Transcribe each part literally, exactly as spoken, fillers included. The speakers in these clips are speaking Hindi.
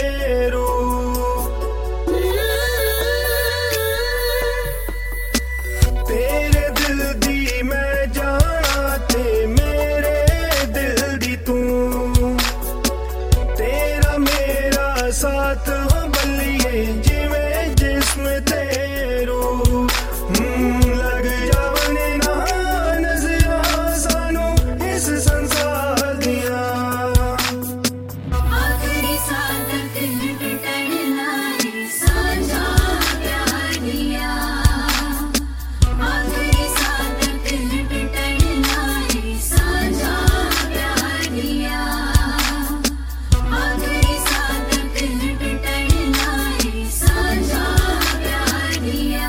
फेरू। तेरे दिल दी मैं जाना ते मेरे दिल दी तू, तेरा मेरा साथ हो बल्लिए जिवें जिस्म तेरू। लग जावने ना नज़रां सानू इस संसार दिया, आखिरी साल तक टूटना ही साझा प्यार दिया, आखिरी साल तक टूटना ही साझा प्यार दिया, आखिरी साल तक टूटना ही साझा प्यार दिया।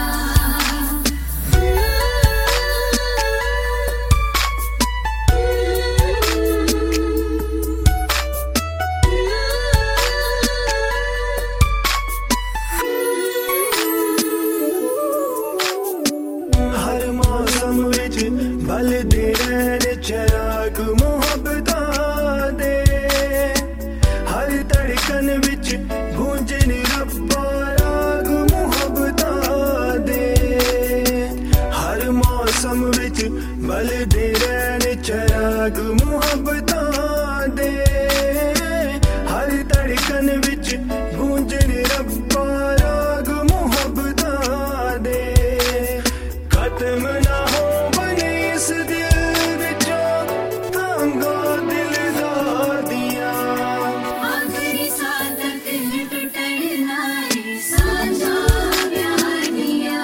हर मौसम विच बलदे रहन चिराग मुहब्बतां दे, हर धड़कन विच गूंजन रब्बा राग मुहब्बतां दे। हर मौसम विच बलदे रहन चिराग मुहब्बतां दे, हर धड़कन विच गूंजन रब्बा राग मुहब्बतां दे। खत्म ना हो बने इस दिल विचों तांगा दिलदार दियां, आखिरी साल तक टूटना ही साझा प्यार दिया,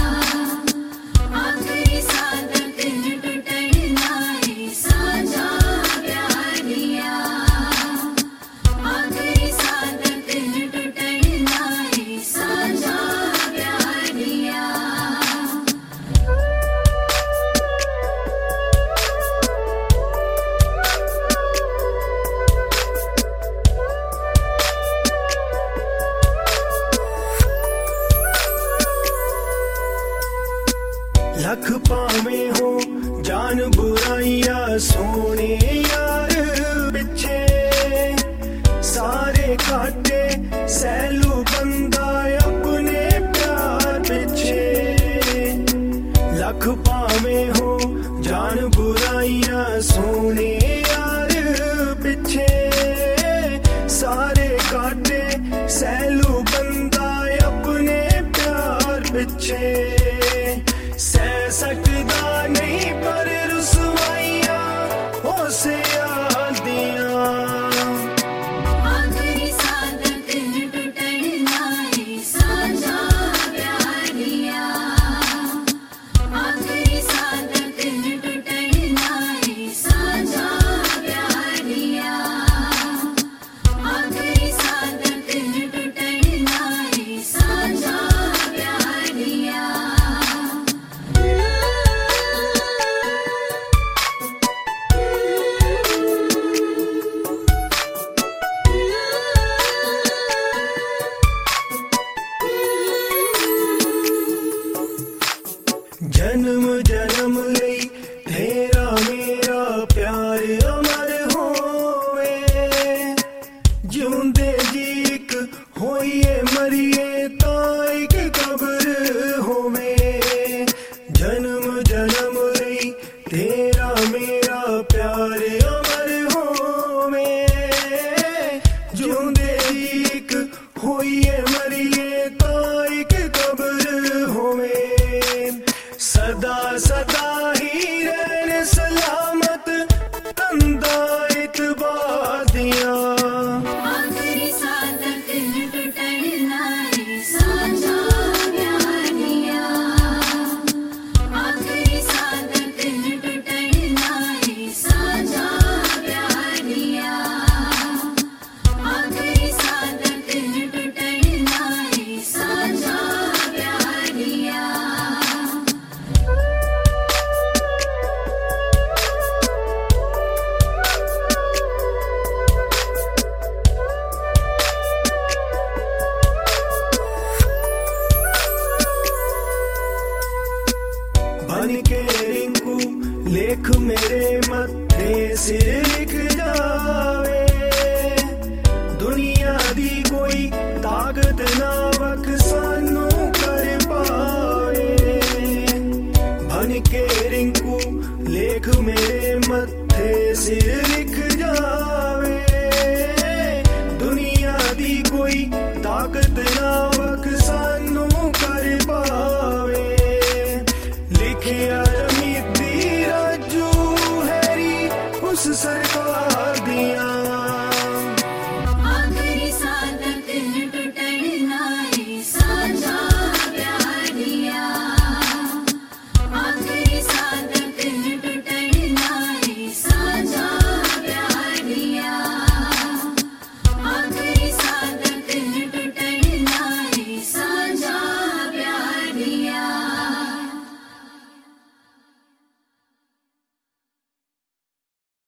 आखिरी साल तक टूटना ही साझा प्यार दिया, आखिरी साल तक टूटना ही साझा प्यार दिया। लख पावे हो जान बुराइयां सोने यार पिछे, सारे काटे सैलू बंदा अपने प्यार पिछे। लख पावे हो जान बुराइयां सोने यार पिछे, सारे काटे सैलू बंदा अपने प्यार पिछे। सह सकदा नहीं पर रुसवाइयां उसे याद दियां, आखिरी साल तक टूटना ही साझा प्यार दिया, आखिरी साल तक टूटना ही साझा प्यार दिया, आखिरी साल तक टूटना ही साझा प्यार दिया। जन्म जन्म लई तेरा मेरा प्यार अमर होवे, जिउंदे जी इक होइए मरिए तां इक कब्र होवे। जन्म जन्म लई तेरा मेरा प्यार अमर होवे, जिउंदे जी इक होइए मरिए तां इक कब्र होवे। सदा सदा ही रहन सलामत तंदा इतबार दियां, आखिरी साल तक टूटना ही सिर लिख जावे। दुनिया दी कोई ताकत ना वख सानू कर पावे। लिखिया रमीती राजू हैरी उस सरकार